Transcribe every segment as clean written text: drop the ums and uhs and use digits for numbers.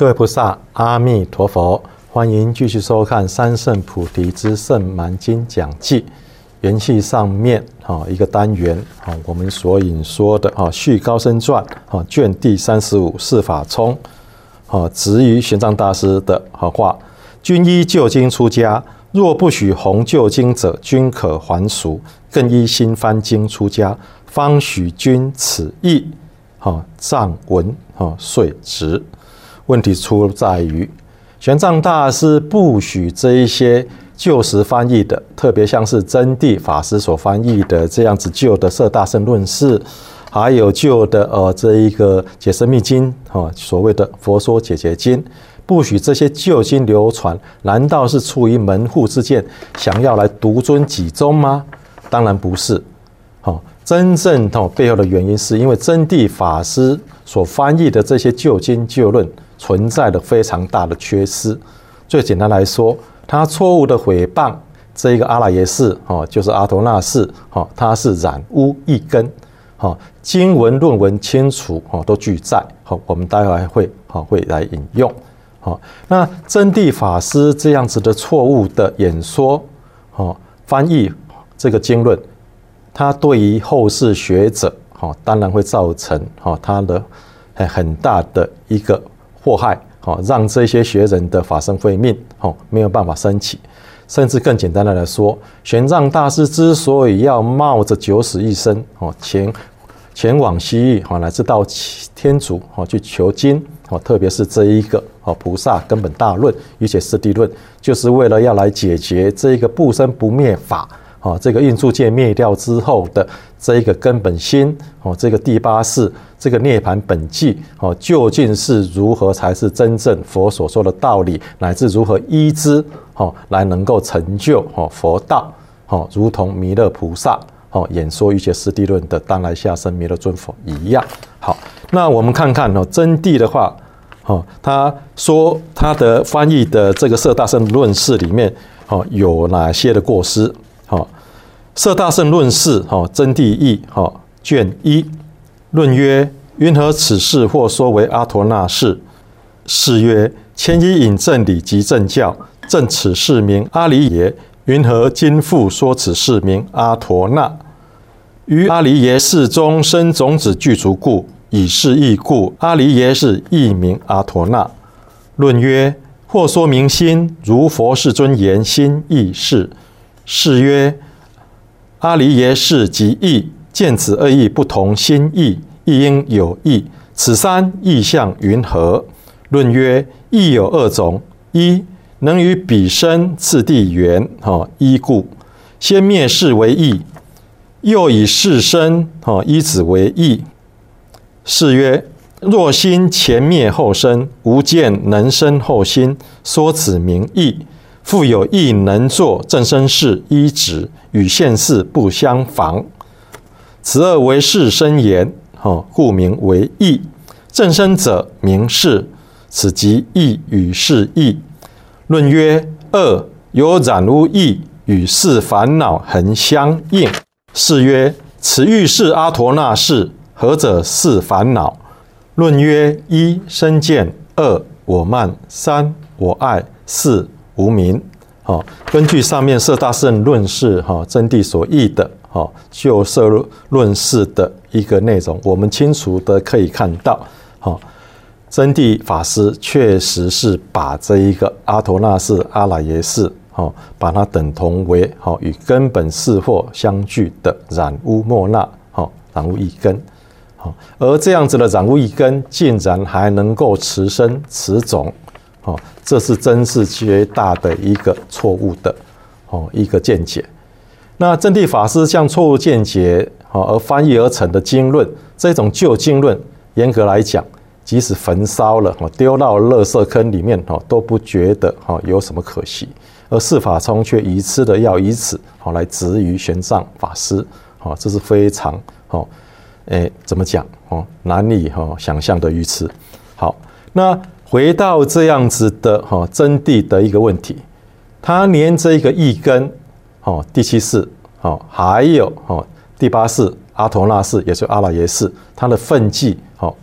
各位菩萨，阿弥陀佛！欢迎继续收看《三圣菩提之圣蛮经讲记》。元气上面一个单元，我们所引说的续高僧传卷第35释法冲执于玄奘大师的话：君依旧经出家，若不许弘旧经者，均可还俗；更依新翻经出家，方许君此义。藏文遂直。问题出在于玄奘大师不许这一些旧时翻译的，特别像是真谛法师所翻译的这样子旧的《摄大乘论释》，还有旧的这一个《解深密经》所谓的《佛说解结经》，不许这些旧经流传，难道是出于门户之见，想要来独尊己宗吗？当然不是。真正背后的原因是因为真谛法师所翻译的这些旧经旧论存在了非常大的缺失。最简单来说，他错误的诽谤这一个阿赖耶识就是阿陀那识它是染污一根经文论文清楚都俱在我们待会会来引用那真谛法师这样子的错误的演说翻译这个经论，它对于后世学者当然会造成它的很大的一个祸害让这些学人的法身慧命没有办法升起。甚至更简单的来说，玄奘大师之所以要冒着九死一生前往西域乃至到天竺去求经特别是这一个菩萨根本大论与且四谛论，就是为了要来解决这个不生不灭法这个印度界灭掉之后的这一个根本心这个第八识，这个涅槃本际究竟是如何才是真正佛所说的道理，乃至如何依之来能够成就佛道如同弥勒菩萨演说一切四谛论的当来下生弥勒尊佛一样。好，那我们看看真谛的话他说他的翻译的这个摄大乘论释里面有哪些的过失。摄大乘论释真谛义卷1论曰：云何此事或说为阿陀那识？是曰：前依引正理及正教，正此事名阿离耶。云何今复说此事名阿陀那？于阿离耶识中生种子具足故，以是义故，阿离耶识亦名阿陀那。论曰：或说明心，如佛世尊言心亦是。是曰：阿离耶识即义，见此二义不同心义，亦应有义。此三义相云何？论曰：义有二种，一能于彼身次第缘依故，先灭世为义，又以世身依止为义。是曰：若心前灭后生，无见能生后心，说此名义。复有义能作正生事依止，与现世不相妨。此二为世生言故名为义。正生者名事，此即义与事义。论曰：二有染污义与世烦恼恒相应。是曰：此欲是阿陀那识，何者是烦恼？论曰：一身见，二我慢，三我爱，四无明。根据上面摄大乘论释真谛所译的就摄论释的一个内容，我们清楚的可以看到真谛法师确实是把这一个阿陀那识、阿赖耶识把它等同为与根本识惑相具的染污末那染污一根而这样子的染污一根竟然还能够持身持种这是真是绝大的一个错误的一个见解。那真谛法师像错误见解而翻译而成的经论，这种旧经论严格来讲，即使焚烧了丢到垃圾坑里面都不觉得有什么可惜，而释法冲却愚痴的要以此来质疑玄奘法师这是非常怎么讲难以想象的愚痴。好，那回到这样子的真谛的一个问题，他连这个义根第七识还有第八识阿陀那识，也就是阿赖耶识，他的分际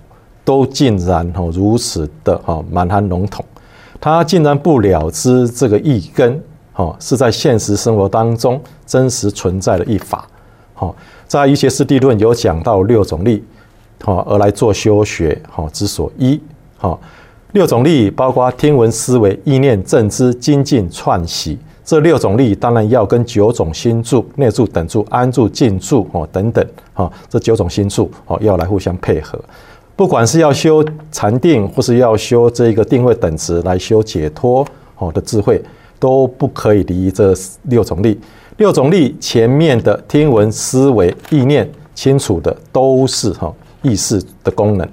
都竟然如此的蛮含笼统，他竟然不了知这个义根是在现实生活当中真实存在的一法。在瑜伽师地论有讲到6种力而来做修学之所依。6种力包括听闻、思维、意念、正知、精进、串习。这6种力当然要跟9种心住、内住、等住、安住、静住等等这9种心住要来互相配合。不管是要修禅定，或是要修这个定位等值来修解脱的智慧，都不可以离这6种力。6种力前面的听闻、思维、意念清楚的都是意识的功能。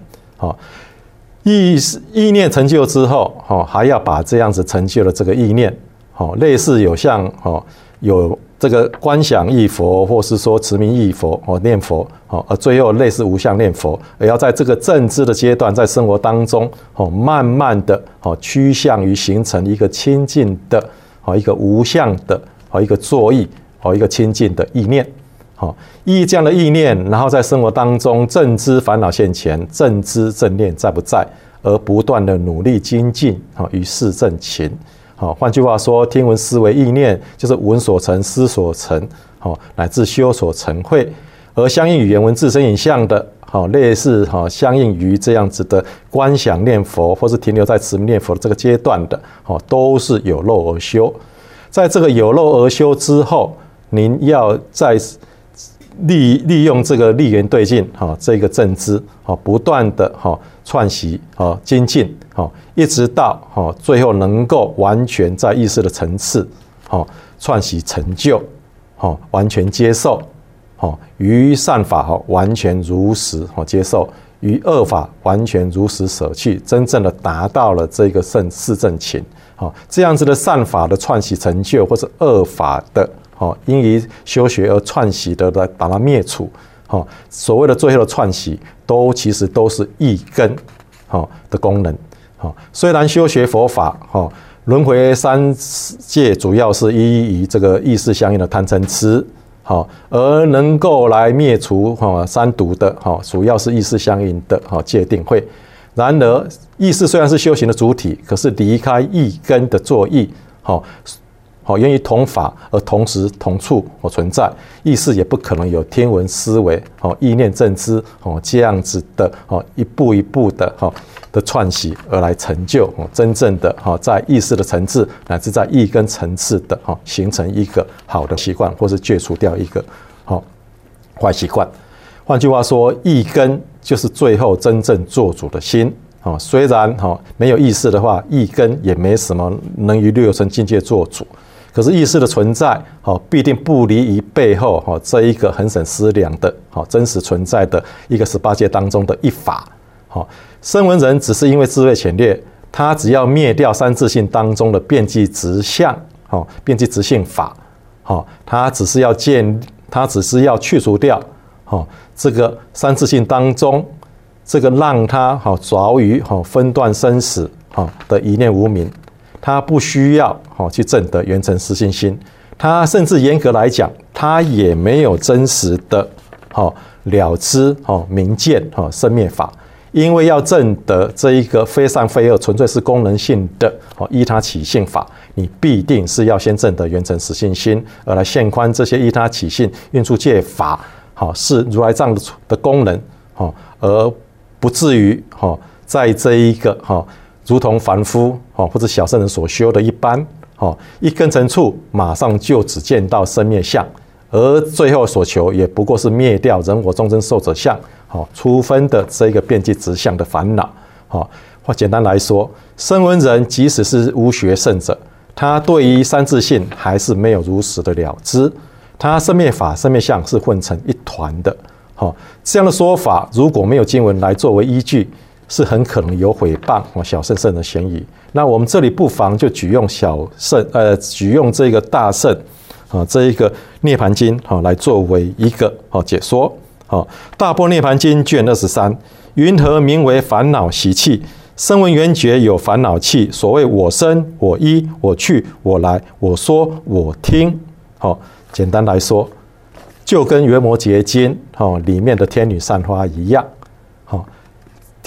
意念成就之后还要把这样子成就的这个意念类似有像有这个观想忆佛，或是说持名忆佛念佛而最后类似无相念佛，而要在这个正知的阶段，在生活当中慢慢的趋向于形成一个清净的一个无相的一个作意一个清净的意念。依这样的意念，然后在生活当中正知烦恼现前，正知正念在不在，而不断的努力精进于事正勤。换句话说，听闻思维意念就是闻所成、思所成乃至修所成慧。而相应语言文字声影像的类似相应于这样子的观想念佛，或是停留在持名念佛的这个阶段的都是有漏而修。在这个有漏而修之后，您要再利用这个立缘对境这个正知不断的串习精进一直到最后能够完全在意识的层次串习成就完全接受于善法完全如实接受，于恶法完全如实舍弃，真正的达到了这个事正勤这样子的善法的串习成就，或是恶法的因于修学而串习的来把它灭除所谓的最后的串习其实都是意根的功能。虽然修学佛法轮回三界主要是依于这个意识相应的贪嗔痴而能够来灭除三毒的主要是意识相应的戒定慧。然而意识虽然是修行的主体，可是离开意根的作意源于同法而同时同处存在，意识也不可能有听闻思维意念正知这样子的一步一步的串习而来成就真正的在意识的层次乃至在意根层次的形成一个好的习惯，或是戒除掉一个坏习惯。换句话说，意根就是最后真正做主的心。虽然没有意识的话，意根也没什么能于六尘境界做主。可是意识的存在必定不离于背后这一个恒审思量的真实存在的一个18界当中的一法。声闻人只是因为智慧浅略，他只要灭掉三自性当中的遍计执相遍计执性法他只是要去除掉这个三自性当中这个让他着于分段生死的一念无明。他不需要去证得圆成实性心，他甚至严格来讲，他也没有真实的了知明见生灭法。因为要证得这一个非善非恶纯粹是功能性的依他起性法，你必定是要先证得圆成实性心，而来现观这些依他起性运出界法是如来藏的功能而不至于在这一个如同凡夫或者小圣人所修的一般一根尘处马上就只见到生灭相，而最后所求也不过是灭掉人我众生寿者相初分的这个遍计执相的烦恼或简单来说，声闻人即使是无学圣者，他对于三自性还是没有如实的了知，他生灭法生灭相是混成一团的这样的说法如果没有经文来作为依据，是很可能有毁谤小圣圣的嫌疑。那我们这里不妨就举用举用这个大圣这一个涅盘经来作为一个解说。大般涅盘经卷23，云何名为烦恼习气？声闻缘觉有烦恼气，所谓我生、我依、我去、我来、我说、我听。简单来说，就跟《维摩诘经》里面的天女散花一样。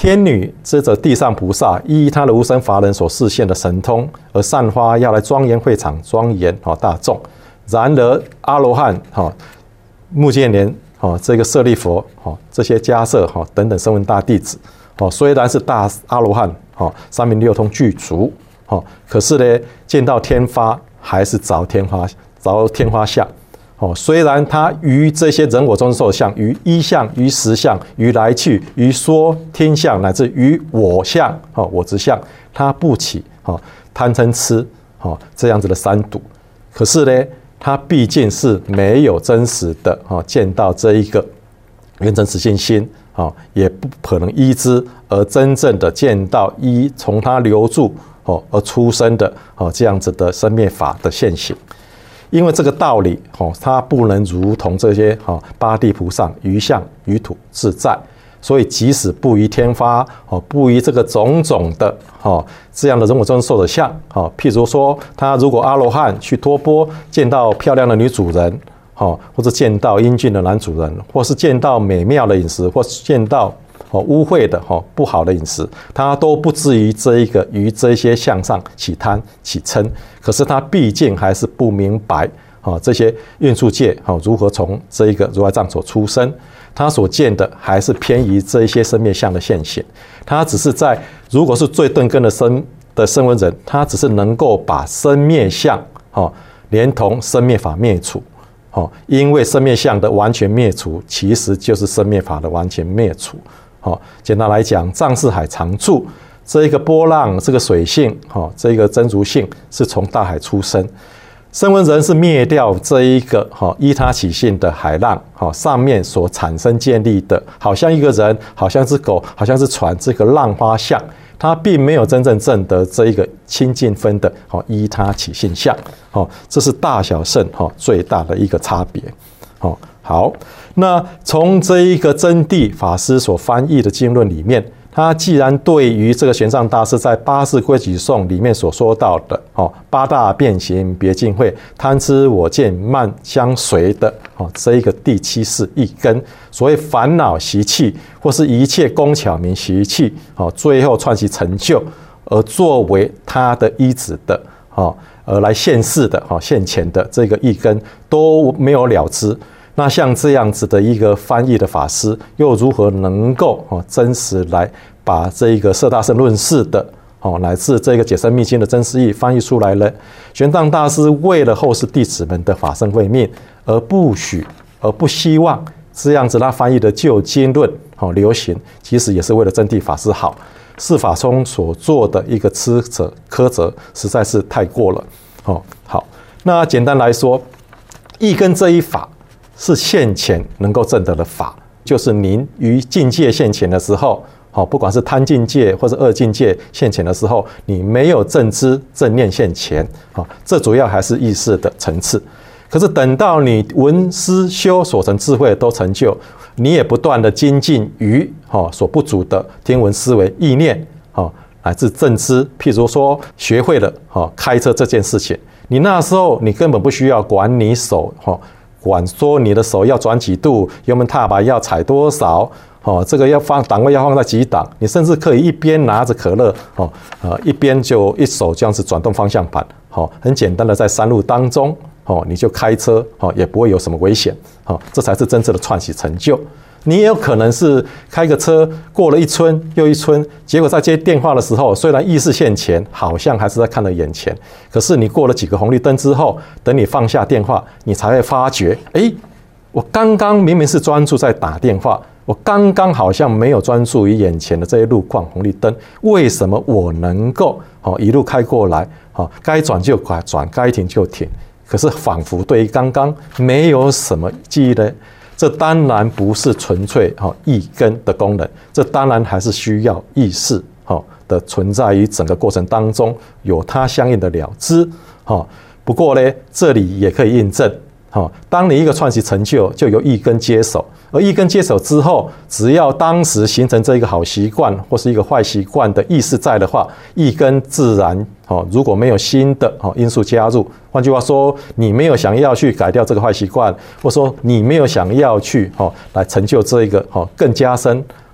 天女这个地上菩萨依他的无生法忍所示现的神通而散发，要来庄严会场，庄严大众。然而阿罗汉目犍连这个舍利佛这些迦叶等等声闻大弟子虽然是大阿罗汉三明六通具足可是呢，见到天花还是着天花相。虽然他于这些人我众生受相，于一相，于实相，于来去，于说听相，乃至于我相我执相，他不起贪嗔痴这样子的三毒。可是呢，他毕竟是没有真实的见到这一个圆真实性心也不可能依之而真正的见到从他流注而出生的这样子的生灭法的现行。因为这个道理它不能如同这些八地菩萨于相于土自在，所以即使不于天发不于这个种种的这样的人我众生受的相譬如说他如果阿罗汉去托钵见到漂亮的女主人或者见到英俊的男主人，或是见到美妙的饮食，或是见到污秽的不好的饮食，他都不至于于这些相上起贪起嗔。可是他毕竟还是不明白这些运数界如何从这一个如来藏所出生，他所见的还是偏于这一些生灭相的现行。他只是如果是最钝根的声闻人，他只是能够把生灭相连同生灭法灭除。因为生灭相的完全灭除，其实就是生灭法的完全灭除。简单来讲，藏识海常住，这一个波浪，这个水性，这一个真如性是从大海出生。声闻人是灭掉这一个依他起性的海浪上面所产生建立的，好像一个人，好像是狗，好像是船，这个浪花相，他并没有真正证得这一个清净分的依他起性相。这是大小乘最大的一个差别。好，那从这一个真谛法师所翻译的经论里面，他既然对于这个玄奘大师在《八识规矩颂》里面所说到的八大变形别尽会，贪痴我见慢相随的这一个第七识一根，所谓烦恼习气或是一切工巧明习气最后串习成就，而作为他的依止的而来现世的现前的这个一根都没有了知。那像这样子的一个翻译的法师，又如何能够真实来把这一个摄大乘论释的乃至这个解深密经的真实义翻译出来呢？玄奘大师为了后世弟子们的法身慧命，而不希望这样子他翻译的旧经论流行，其实也是为了真谛法师好。释法中所做的一个苛责实在是太过了。好，那简单来说，一根这一法是现前能够证得的法，就是您于境界现前的时候，不管是贪境界或者恶境界现前的时候，你没有正知正念现前，这主要还是意识的层次。可是等到你闻思修所成智慧都成就，你也不断的精进于所不足的听闻思维意念乃至正知。譬如说学会了开车这件事情，你那时候你根本不需要管你手管说你的手要转几度，油门踏板要踩多少这个要档位要放在几档，你甚至可以一边拿着可乐一边就一手这样子转动方向盘很简单的在山路当中你就开车也不会有什么危险这才是真正的串习成就。你也有可能是开个车过了一村又一村，结果在接电话的时候，虽然意识现前，好像还是在看了眼前，可是你过了几个红绿灯之后，等你放下电话，你才会发觉，我刚刚明明是专注在打电话，我刚刚好像没有专注于眼前的这些路况红绿灯，为什么我能够一路开过来该转就转，该停就停，可是仿佛对于刚刚没有什么记忆呢？这当然不是纯粹意根的功能，这当然还是需要意识的存在于整个过程当中，有它相应的了知。不过呢，这里也可以印证，当你一个串习成就，就由意根接手，而意根接手之后，只要当时形成这一个好习惯或是一个坏习惯的意识在的话，意根自然如果没有新的因素加入，换句话说，你没有想要去改掉这个坏习惯，或说你没有想要去来成就这一个更加深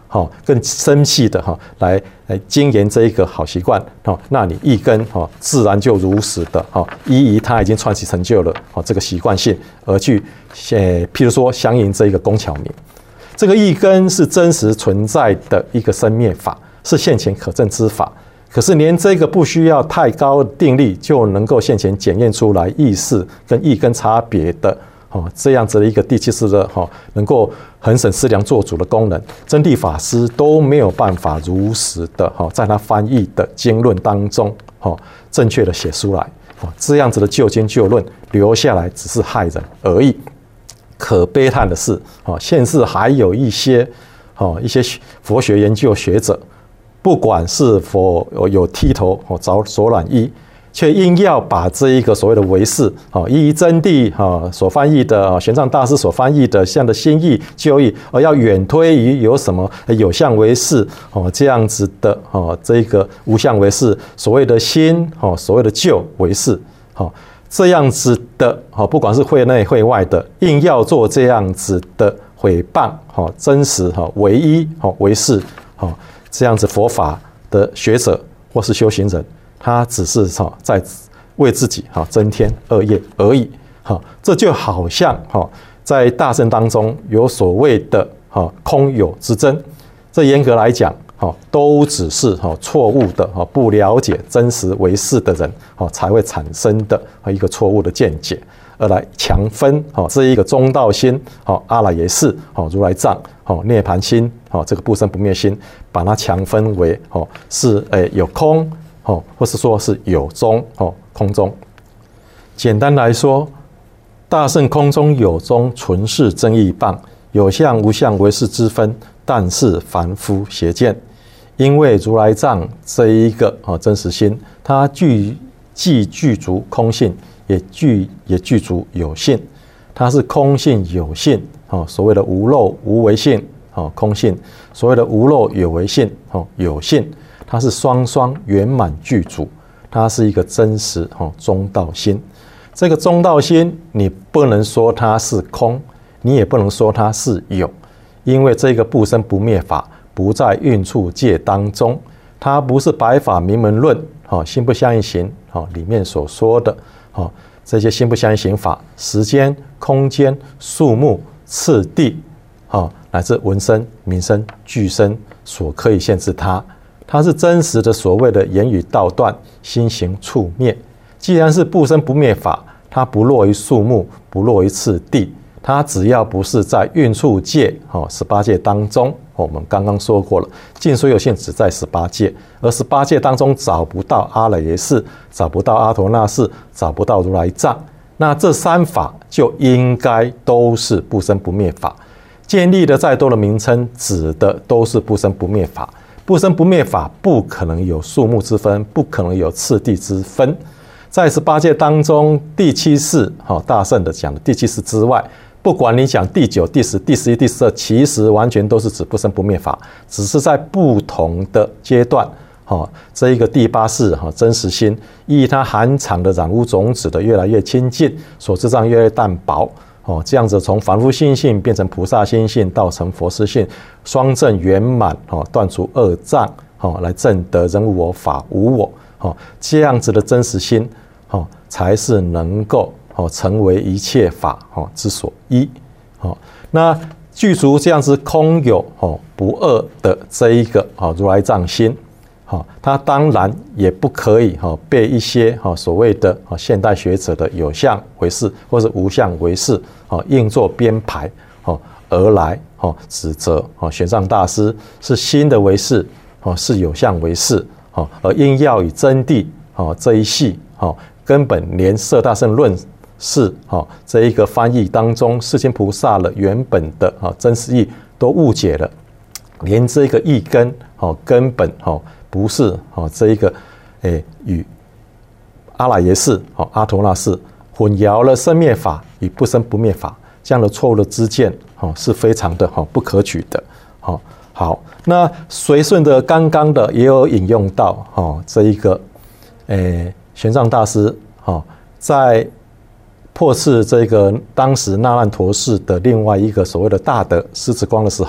更深细的来经营这一个好习惯，那你一根自然就如实的依它已经传习成就了这个习惯性而去譬如说相应这一个工巧明，这个一根是真实存在的一个生灭法，是现前可证之法。可是连这个不需要太高的定力就能够现前检验出来意识跟一根差别的这样子的一个第七识的能够恒审思量做主的功能，真谛法师都没有办法如实的在他翻译的经论当中正确的写出来，这样子的就经就论留下来只是害人而已。可悲叹的是现世还有一些佛学研究学者，不管是否有剃头着手染衣，却硬要把这一个所谓的唯识依真谛所翻译的玄奘大师所翻译的这样的新义旧义，而要远推于有什么有相唯识这样子的这个无相唯识，所谓的新所谓的旧唯识这样子的不管是会内会外的，硬要做这样子的毁谤真实唯一唯识这样子佛法的学者或是修行人，他只是在为自己增添恶业而已。这就好像在大乘当中有所谓的空有之争，这严格来讲都只是错误的不了解真实唯识的人才会产生的一个错误的见解，而来强分这一个中道心阿赖耶识如来藏涅槃心这个不生不灭心，把它强分为是有空或是说是有中空中。简单来说，大乘空中有中纯是真义棒，有相无相唯识之分，但是凡夫邪见。因为如来藏这一个真实心，它既具足空性，也具足有性，它是空性有性所谓的无漏无为性空性，所谓的无漏有为性有性，它是双双圆满具足，它是一个真实中道心。这个中道心，你不能说它是空，你也不能说它是有，因为这个不生不灭法不在运处界当中，它不是百法明门论心不相应行里面所说的这些心不相应行法，时间、空间、数目、次第乃至闻声、名声、具声所可以限制它。它是真实的所谓的言语道断，心行处灭。既然是不生不灭法，它不落于数目，不落于次第，它只要不是在运处界18界当中，我们刚刚说过了，尽所有性只在18界，而18界当中找不到阿赖耶识，找不到阿陀那识，找不到如来藏，那这三法就应该都是不生不灭法。建立的再多的名称，指的都是不生不灭法。不生不灭法不可能有数目之分，不可能有次第之分。在18界当中，第七识大乘的讲的第七识之外，不管你讲第9、第10、第11、第12，其实完全都是指不生不灭法，只是在不同的阶段这一个第8识真实心，依它含藏的染污种子的越来越亲近，所知障越来越淡薄这样子从凡夫心性变成菩萨心性，到成佛师性，双证圆满断除恶障来证得人无我法无我这样子的真实心才是能够成为一切法之所依。那具足这样子空有不二的这一个如来藏心，它当然也不可以被一些所谓的现代学者的有相唯识或是无相唯识硬作编排而来指责玄奘大师是新的唯识是有相唯识而硬要以真谛这一系根本连摄大乘论是这一个翻译当中世亲菩萨了原本的真实义都误解了，连这个义根根本不是这一个与阿赖耶识阿陀那识混淆了生灭法与不生不灭法，这样的错误的知见是非常的不可取的。好，那随顺的刚刚的也有引用到这一个玄奘大师在破斥这个当时那烂陀寺的另外一个所谓的大德狮子光的时候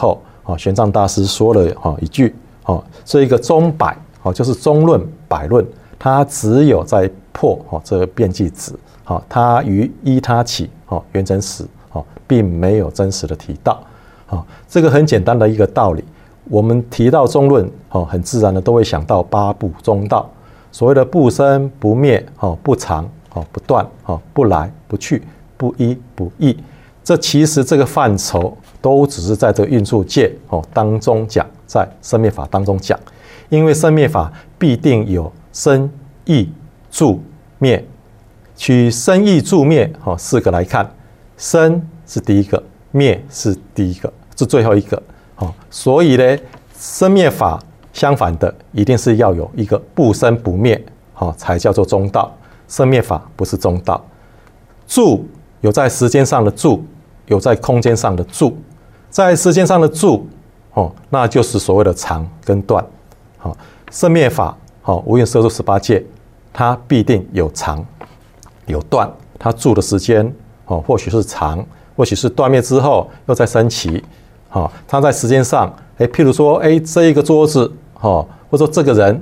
玄奘大师说了一句这一个中百就是中论百论，它只有在破这个辩计子，它于依他起原真实，并没有真实的提到。这个很简单的一个道理，我们提到中论很自然的都会想到八部中道，所谓的不生不灭，不常不断，不来不去，不依不异，这其实这个范畴都只是在这个运处界当中讲，在生灭法当中讲，因为生灭法必定有生异住灭，取生异住灭四个来看，生是第一个，灭是第一个，是最后一个。所以呢，生灭法相反的一定是要有一个不生不灭才叫做中道，生灭法不是中道。住有在时间上的住，有在空间上的住，在时间上的住那就是所谓的常跟断。生灭法无蕴摄入18界，它必定有常有断，它住的时间或许是长，或许是断灭之后又再升起。它在时间上譬如说这一个桌子或者说这个人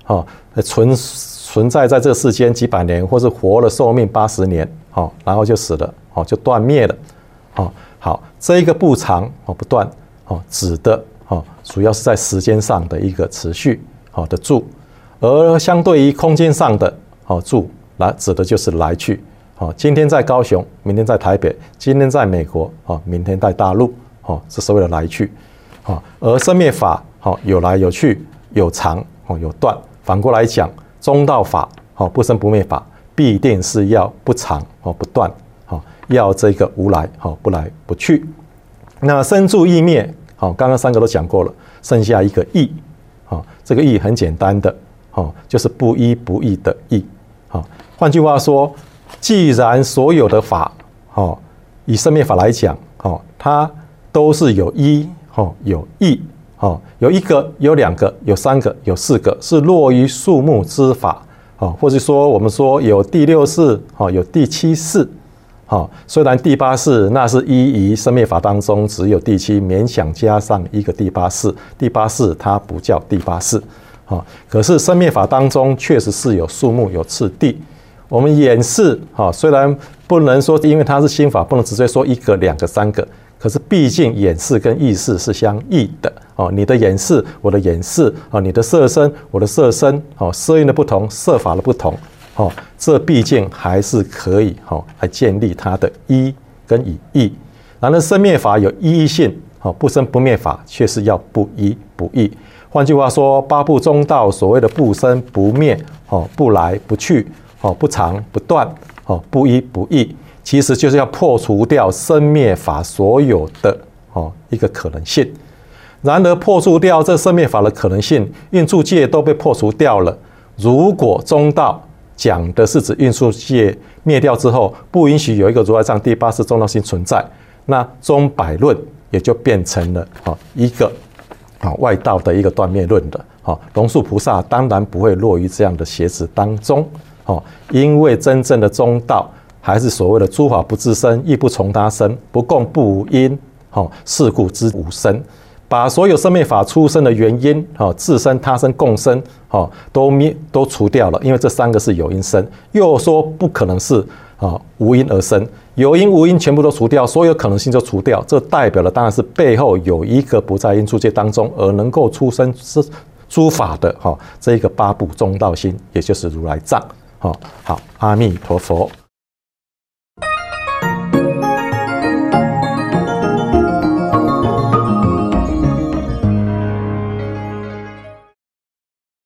存在在这个世间几百年，或是活了寿命80年然后就死了就断灭了。好，这一个不长不断指的主要是在时间上的一个持续的住，而相对于空间上的住指的就是来去。今天在高雄，明天在台北，今天在美国，明天在大陆，这是为了来去。而生灭法有来有去，有长有断。反过来讲，中道法不生不灭法必定是要不长不断，要这个无来不来不去。那生住异灭刚刚3个都讲过了，剩下一个异。这个异很简单的就是不依不异的异。换句话说，既然所有的法以生灭法来讲它都是有依有异，有一个有2个有3个有4个是落于数目之法，或者说我们说有第6世有第7世。虽然第8世那是依于生灭法当中只有第7，勉强加上一个第8世，第8世它不叫第8世。可是生灭法当中确实是有数目有次第。我们演示虽然不能说因为它是心法不能直接说1个2个3个，可是毕竟演示跟意识是相异的。你的演示我的演示，你的色身我的色身，色音的不同色法的不同，这毕竟还是可以来建立它的依跟以异。然而生灭法有依异性，不生不灭法却是要不依不异。换句话说，八部中道所谓的不生不灭，不来不去，不长不断，不依不异，其实就是要破除掉生灭法所有的一个可能性。然而破除掉这生灭法的可能性，运处界都被破除掉了。如果中道讲的是指运处界灭掉之后，不允许有一个如来藏第8世中道性存在，那中百论也就变成了一个外道的一个断灭论的。龙树菩萨当然不会落于这样的邪执当中，因为真正的中道还是所谓的诸法不自生，亦不从他生，不共不无因，是故知无生。把所有生灭法出生的原因自生他生共生都除掉了，因为这3个是有因生，又说不可能是无因而生，有因无因全部都除掉，所有可能性就除掉，这代表了当然是背后有一个不在因处界当中而能够出生诸法的这一个八部中道心，也就是如来藏。好，阿弥陀佛。